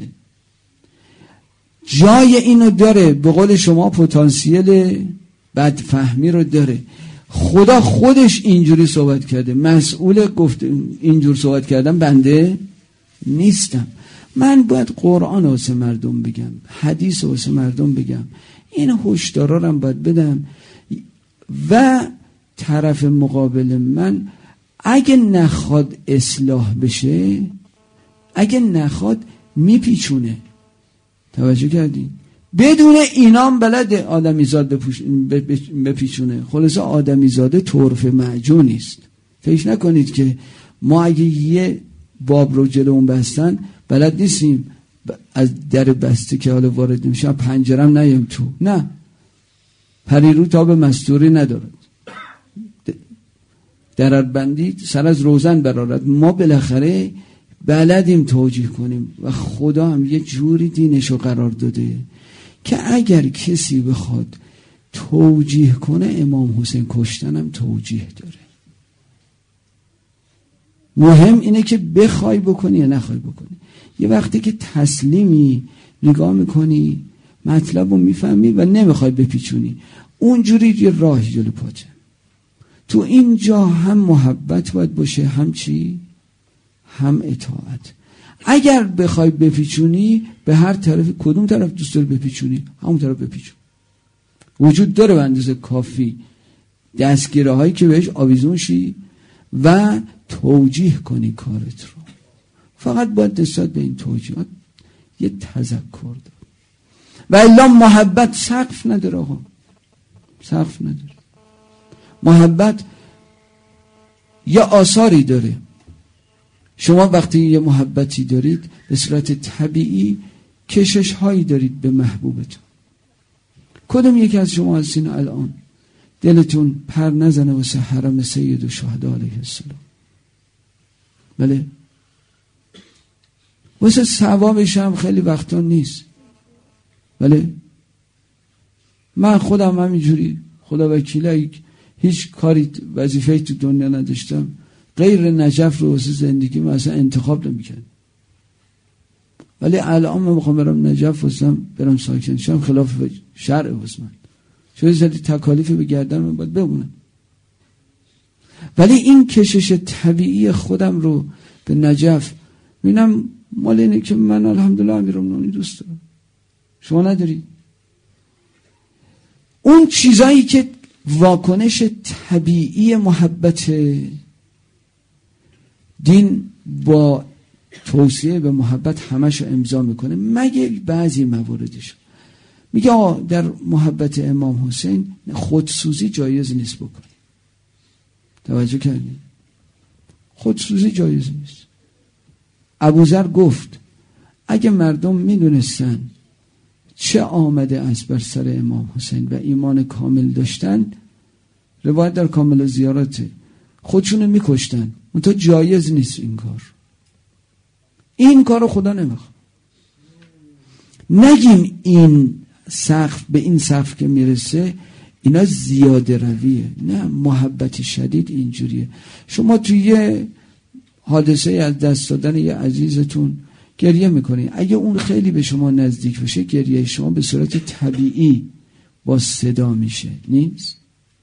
A: جای اینو داره، به قول شما پتانسیل بدفهمی رو داره. خدا خودش اینجوری صحبت کرده، مسئول گفت اینجور صحبت کردن بنده نیستم. من باید قرآن واسه مردم بگم، حدیث واسه مردم بگم، این هشدارا رو باید بدم و طرف مقابل من اگه نخواد اصلاح بشه، اگه نخواد میپیچونه. توجه کردین؟ بدون اینام بلده آدمیزاد بپیچونه. خلاصه آدمیزاده طرف معجون نیست. فکر نکنید که ما اگه یه باب رو جلومون بستن بلد نیستیم از در بسته که حالا وارد نمیشه پنجرم نیم تو. نه، پریرو تاب مستوری ندارد، درربندی سر از روزن برارد. ما بالاخره بلدیم توجیه کنیم و خدا هم یه جوری دینشو قرار داده که اگر کسی بخواد توجیه کنه، امام حسین کشتنم توجیه داره. مهم اینه که بخوای بکنی یا نخوای بکنی. یه وقتی که تسلیمی نگاه میکنی، مطلب رو میفهمی و نمیخوای بپیچونی، اونجوری یه راهی جلو پاته. تو اینجا هم محبت باید باشه، هم چی؟ هم اطاعت. اگر بخوای بپیچونی به هر طرف، کدوم طرف دوست داری بپیچونی همون طرف بپیچون. وجود داره به اندازه کافی دستگیره هایی که بهش آویزون شی و توجیه کنی کارت رو. فقط باید نسبت به این توجیهات یه تذکر دار. و الا محبت سقف نداره آقا، سقف نداره. محبت یه آثاری داره. شما وقتی یه محبتی دارید به صورت طبیعی کشش هایی دارید به محبوبتون. کدوم یکی از شما هستین الان دلتون پر نزنه واسه حرم سید و شهدا علیه السلام؟ بله، واسه ثوابش هم خیلی وقتا نیست. بله، من خودم همینجوری خدا وکیله هیچ کاری وظیفه‌ای تو دنیا نداشتم غیر نجف رو واسه زندگی من اصلا انتخاب نمی‌کردم، ولی الان من میخوام برم نجف واسم برم ساکن شم خلاف شرع واسه من چون زدی تکالیف به گردن من باید بمونم. ولی این کشش طبیعی خودم رو به نجف میبینم مال اینه که من الحمدلله امیرالمومنین دوست دارم، شما نداری. اون چیزایی که واکنش طبیعی محبت دین با توصیه به محبت همش رو امضا میکنه مگه بعضی مواردش. میگه آه در محبت امام حسین خودسوزی جایز نیست بکنی. توجه کردید؟ خودسوزی جایز نیست. ابوذر گفت اگه مردم میدونستن چه آمده از بر سر امام حسین و ایمان کامل داشتن، روایت در کامل زیارته، خودشونو میکشتن. منتها جایز نیست این کار. این کارو خدا نمیخواد. نگیم این سقف به این سقف که میرسه اینا زیاده رویه. نه، محبت شدید اینجوریه. شما توی یه حادثه از دست دادن یه عزیزتون گریه میکنی، اگه اون خیلی به شما نزدیک بشه گریه شما به صورت طبیعی با صدا میشه، نیست؟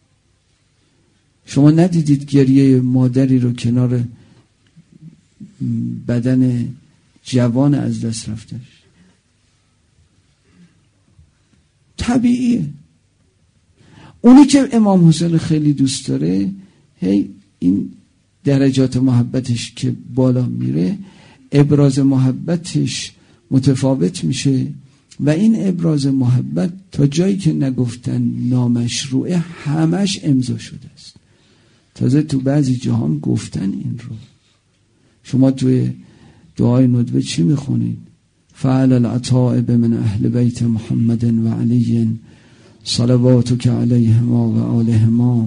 A: شما ندیدید گریه مادری رو کنار بدن جوان از دست رفتش؟ طبیعیه. اونی که امام حسین خیلی دوست داره، هی این درجات محبتش که بالا میره ابراز محبتش متفاوت میشه و این ابراز محبت تا جایی که نگفتن نامشروعه همش امضا شده است. تازه تو بعضی جاها هم گفتن این رو. شما توی دعای ندبه چی میخونید؟ فعل العطائب من اهل بیت محمد و علی صلواتک علیهما و آلهما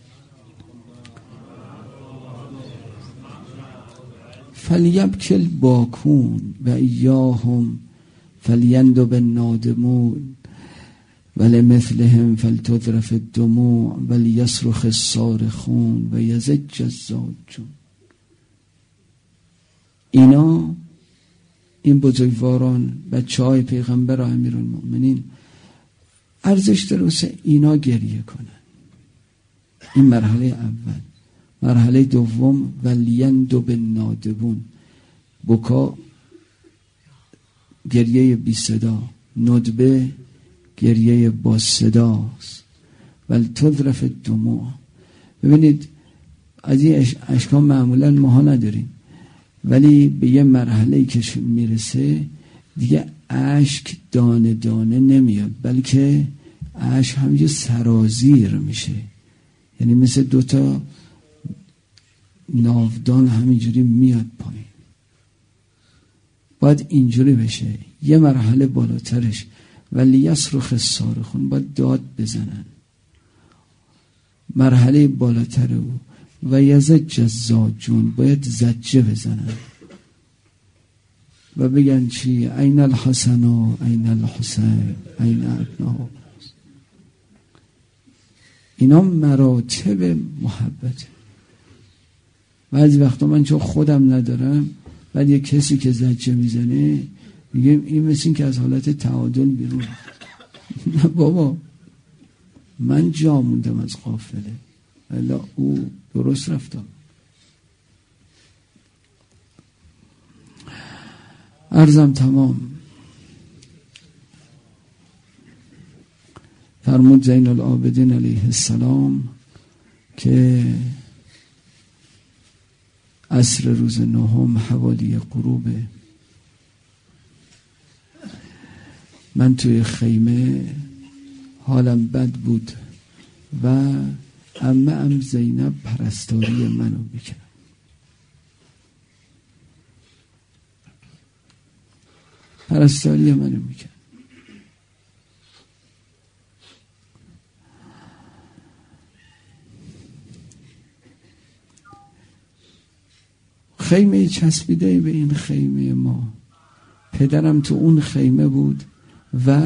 A: فلیبکل باکون و ایاهم فلیندب النادمون ولمثلهم فلتذرف الدموع ولیصرخ الصارخون و یزج الزاجون. اینا این بزرگواران بچه های پیغمبر امیرالمومنین ارزش داره اینا گریه کنن. این مرحله اول. مرحله دوم ولیندب النادبون، بکا گریه بی صدا، ندبه گریه با صداست. ولی تذرف الدموع. ببینید از این اشکال معمولا ماها نداریم، ولی به یه مرحله که میرسه دیگه اشک دانه دانه نمیاد، بلکه اشک همینجور سرازیر میشه، یعنی مثل دوتا ناودان همینجوری میاد پایین. باید اینجوری بشه. یه مرحله بالاترش ولی یصرخ الصارخون، باید داد بزنن. مرحله بالاتر او و یزج الزاجون، باید زجه بزنن و بگن چی؟ این الحسن و این الحسین این ابناء. اینا مراتب محبت. بعضی وقتا من چون خودم ندارم، بعد یه کسی که زجه میزنه میگم این مثل این که از حالت تعادل بیرون. نه بابا، من جا موندم از قافله، الا او درست رفتم. عرضم تمام. فرمود زین العابدین علیه السلام که عصر روز نهم حوالی غروبه، من توی خیمه حالم بد بود و عمه ام زینب پرستاری منو میکنم. پرستاری منو میکرد. خیمه چسبیده به این خیمه ما، پدرم تو اون خیمه بود و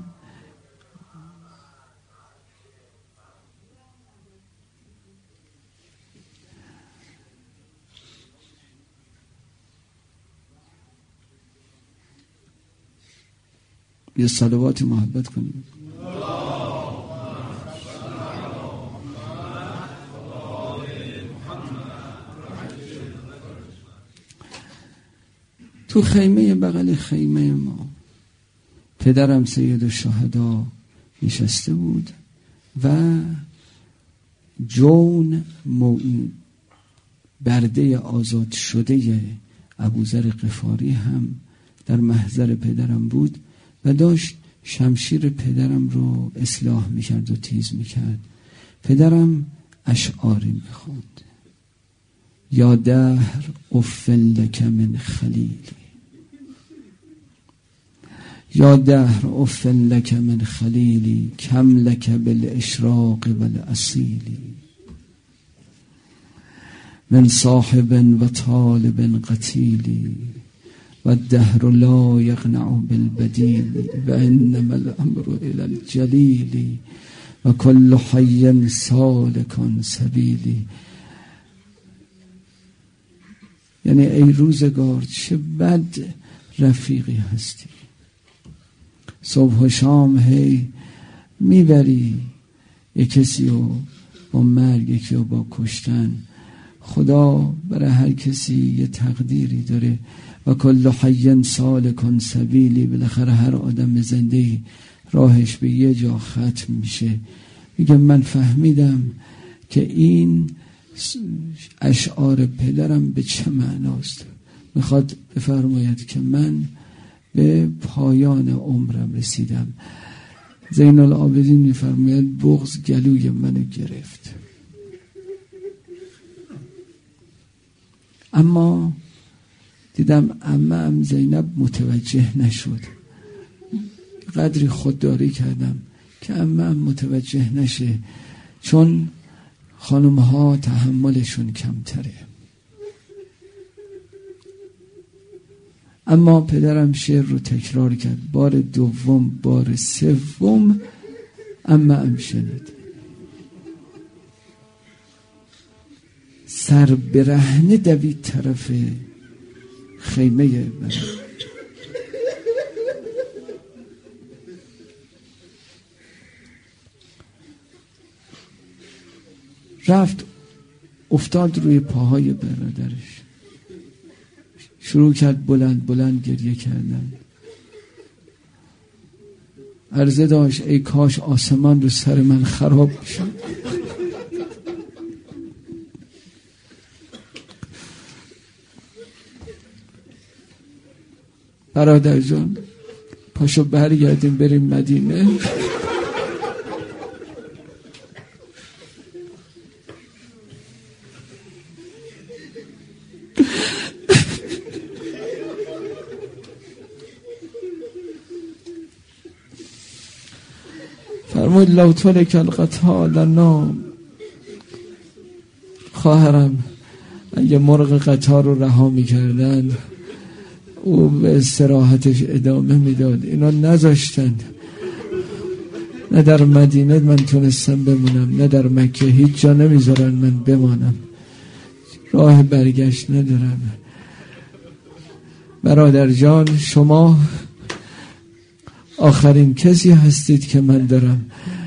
A: یه صلوات محبت کنیم. تو خیمه بغل خیمه ما پدرم سید الشهدا نشسته بود و جون موعین برده آزاد شده ابوذر غفاری هم در محضر پدرم بود و داشت شمشیر پدرم رو اصلاح میکرد و تیز میکرد. پدرم اشعاری میخوند: یا دهر افن لک من خلیلی، یا دهر افن لک من خلیلی، کم لک بالاشراق والاصیلی، من صاحب و طالب قتیلی، و الدهر لا یقنع بالبدیل، و انما الامر الى الجلیل، و کل حی سالک سبیلی. یعنی ای روزگار چه بد رفیقی هستی، صبح و شام هی میبری یک کسی رو با مرگ، یکی رو با کشتن. خدا برای هر کسی یه تقدیری داره. و کل حی سالک سبیلی، بالاخره هر آدم زنده‌ای راهش به یه جا ختم میشه. میگه من فهمیدم که این اشعار پدرم به چه معناست. میخواد بفرماید که من به پایان عمرم رسیدم. زین العابدین میفرماید بغض گلوی منو گرفت، اما دیدم عمه‌ام زینب متوجه نشد. قدری خودداری کردم که عمه‌ام متوجه نشه، چون خانم‌ها تحملشون کمتره. اما پدرم شعر رو تکرار کرد. بار دوم، بار سوم عمه‌ام شنید. سر برهنه دوید طرف خیمه من. رفت افتاد روی پاهای برادرش، شروع کرد بلند بلند گریه کردن. عرضه داشت ای کاش آسمان رو سر من خراب بشد. برادر جان پاشو برگردیم بریم مدینه. فرمود لو ترک القتال نام. خواهرم اگه مرغ قطار رو رها میکردن او به استراحتش ادامه میداد. اینا نذاشتن. نه در مدینه من تونستم بمونم، نه در مکه. هیچ جا نمیذارن من بمانم. راه برگشت ندارم. برادر جان شما آخرین کسی هستید که من دارم.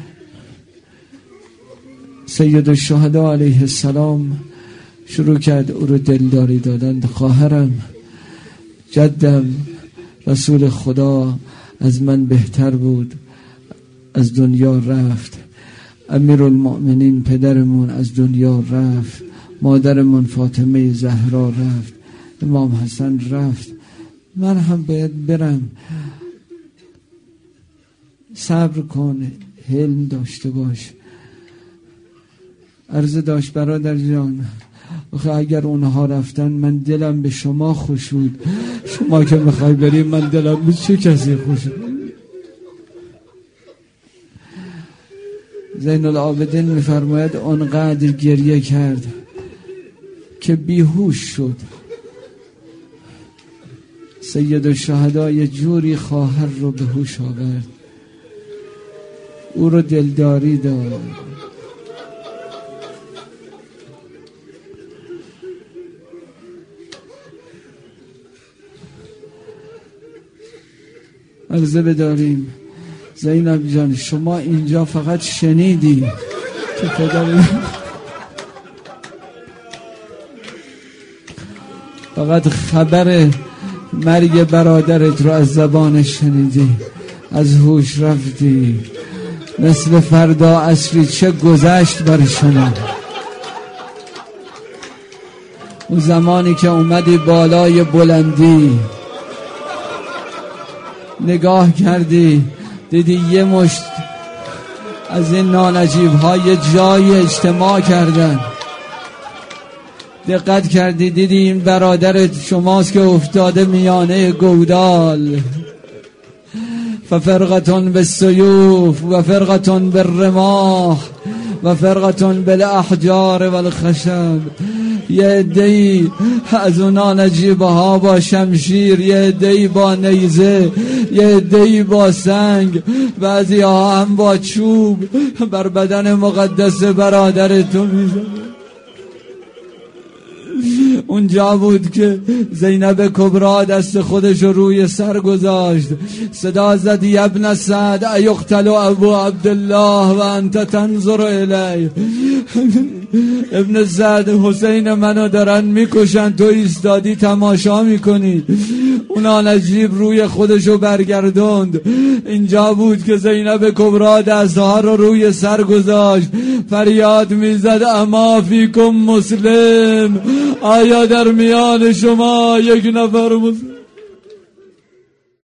A: سید الشهدا علیه السلام شروع کرد او رو دلداری دادن. خواهرم جدم رسول خدا از من بهتر بود، از دنیا رفت. امیرالمؤمنین پدرمون از دنیا رفت، مادرمون فاطمه زهرا رفت، امام حسن رفت. من هم باید برم. صبر کن، حلم داشته باش. عرضه داشت برادر جان آخه اگر اونها رفتن من دلم به شما خشود، شما که میخوای بریم من دلم به چه کسی خشود؟ زین العابدین میفرماید اونقدر گریه کرد که بیهوش شد. سید الشهدا یه جوری خواهر رو به هوش آورد، او رو دلداری داد. عرضه بداریم زینب جان، شما اینجا فقط شنیدی که پدر فقط خبر مرگ برادرت رو از زبانش شنیدی، از هوش رفتی، مثل فردا عصری چه گذشت بر شما. اون زمانی که اومدی بالای بلندی نگاه کردی دیدی یه مشت از این نانجیب های جای اجتماع کردن، دقت کردی دیدی این برادرت شماست که افتاده میانه گودال. ففرقتون بالسیوف و فرقتون بالرماح و فرقتون بالاحجار والخشب. یه عده‌ای از اونا نجیبه ها با شمشیر، یه عده‌ای با نیزه، یه عده‌ای با سنگ، بعضی ها هم با چوب بر بدن مقدس برادرتون میزنه. اونجا بود که زینب کبرا دست خودش رو روی سر گذاشت، صدا زد ابن سعد ایقتل ابو عبدالله و انت تنظر الی. ابن سعد، حسین منو دارن میکشن، تو ایستادی تماشا میکنی. اونا نجیب روی خودشو برگردوند. اینجا بود که زینب کبرا دستها رو روی سر گذاشت، فریاد میزد اما فیکم مسلم، آیا در میان شما یک نفر مسلم؟